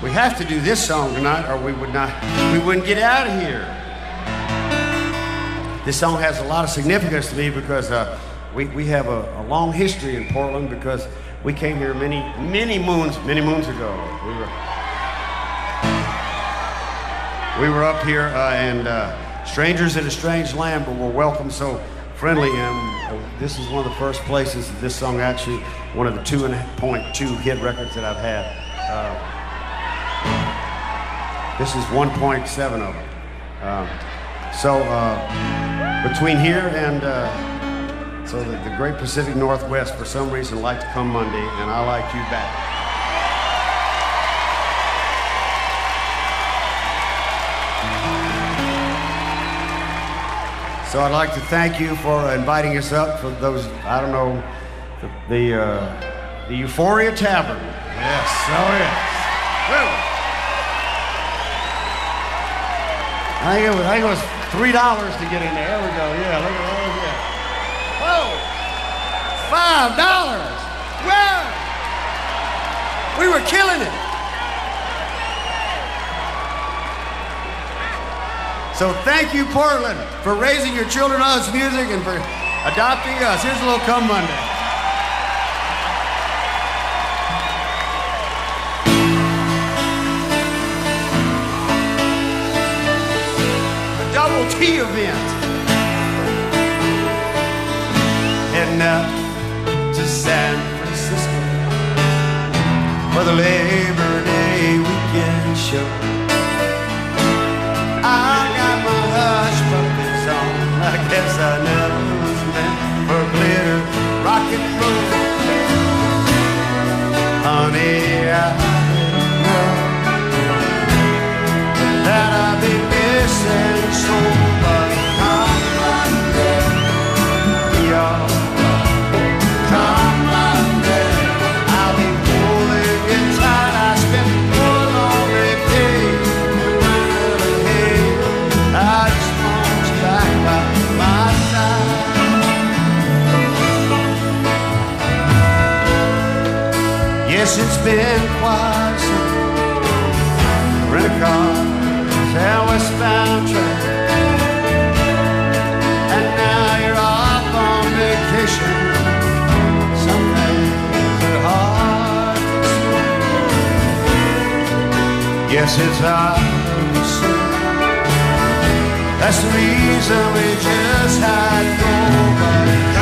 We have to do this song tonight, or we wouldn't get out of here. This song has a lot of significance to me because we have a long history in Portland because we came here many moons ago. We were up here and strangers in a strange land, but were welcome so friendly. And this is one of the first places that this song actually, one of the 2.2 hit records that I've had. This is 1.7 of them. Between here and so the Great Pacific Northwest, for some reason, like to come Monday, and I like you back. So I'd like to thank you for inviting us up for those, I don't know, the Euphoria Tavern. Yes, so yes. Woo. I think it was $3 to get in there. There we go. Yeah, look at those. Yeah. Whoa! $5. Well, we were killing it. So thank you, Portland, for raising your children on this music and for adopting us. Here's a little Come Monday. Double T event. Heading out to San Francisco for the Labor Day weekend show. I got my hush puppies on. I guess I never was meant for glitter, rock and roll. Honey, I know that I'll be missing so much. Come Monday, y'all. Come Monday, I'll be holding it tight. I spent one lonely day and running ahead. I just want you back by my side. Yes, it's been quite some rent-a-car and westbound train, and now you're off on vacation. Some things are hard to explain. Yes, it's hard to say. That's the reason we just had nobody.